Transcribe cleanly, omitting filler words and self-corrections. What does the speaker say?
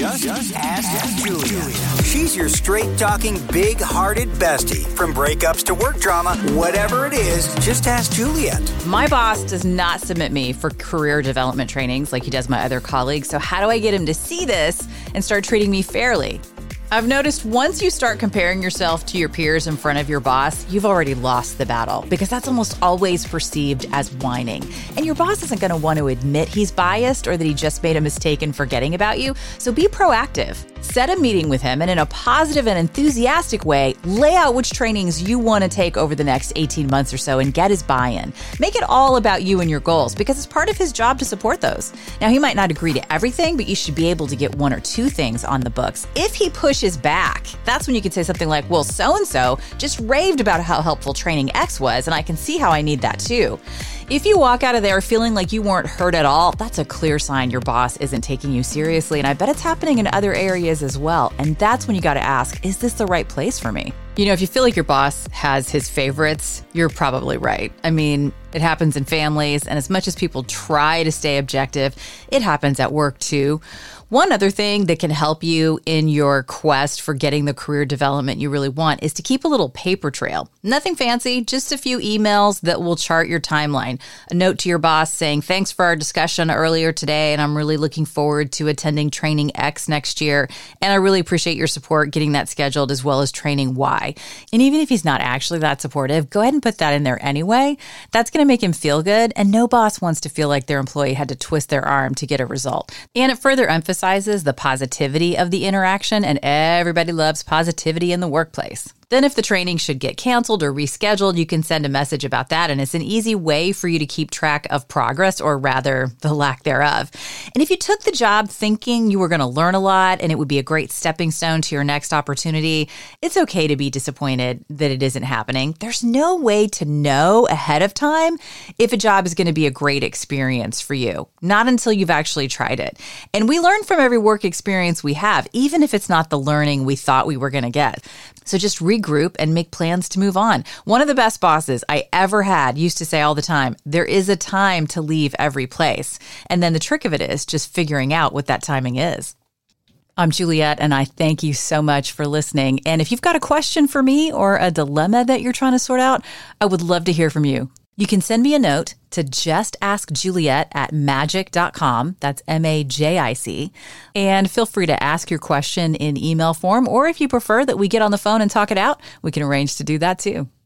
Just ask Juliet. She's your straight-talking, big-hearted bestie. From breakups to work drama, whatever it is, just ask Juliet. My boss does not submit me for career development trainings like he does my other colleagues. So how do I get him to see this and start treating me fairly? I've noticed once you start comparing yourself to your peers in front of your boss, you've already lost the battle because that's almost always perceived as whining. And your boss isn't going to want to admit he's biased or that he just made a mistake in forgetting about you. So be proactive. Set a meeting with him and in a positive and enthusiastic way, lay out which trainings you want to take over the next 18 months or so and get his buy-in. Make it all about you and your goals because it's part of his job to support those. Now, he might not agree to everything, but you should be able to get one or two things on the books. If he pushes back, that's when you can say something like, well, so-and-so just raved about how helpful training X was, and I can see how I need that too. If you walk out of there feeling like you weren't heard at all, that's a clear sign your boss isn't taking you seriously, and I bet it's happening in other areas as well. And that's when you got to ask, is this the right place for me? You know, if you feel like your boss has his favorites, you're probably right. I mean, it happens in families, and as much as people try to stay objective, it happens at work too. One other thing that can help you in your quest for getting the career development you really want is to keep a little paper trail. Nothing fancy, just a few emails that will chart your timeline. A note to your boss saying, thanks for our discussion earlier today, and I'm really looking forward to attending training X next year. And I really appreciate your support getting that scheduled as well as training Y. And even if he's not actually that supportive, go ahead and put that in there anyway. That's going to make him feel good, and no boss wants to feel like their employee had to twist their arm to get a result. And it further emphasizes the positivity of the interaction, and everybody loves positivity in the workplace. Then if the training should get canceled or rescheduled, you can send a message about that, and it's an easy way for you to keep track of progress, or rather, the lack thereof. And if you took the job thinking you were going to learn a lot and it would be a great stepping stone to your next opportunity, it's okay to be disappointed that it isn't happening. There's no way to know ahead of time if a job is going to be a great experience for you, not until you've actually tried it. And we learn from every work experience we have, even if it's not the learning we thought we were going to get. So just regroup and make plans to move on. One of the best bosses I ever had used to say all the time, there is a time to leave every place. And then the trick of it is just figuring out what that timing is. I'm Juliet, and I thank you so much for listening. And if you've got a question for me or a dilemma that you're trying to sort out, I would love to hear from you. You can send me a note to justaskjuliet@magic.com. That's MAJIC. And feel free to ask your question in email form, or if you prefer that we get on the phone and talk it out, we can arrange to do that too.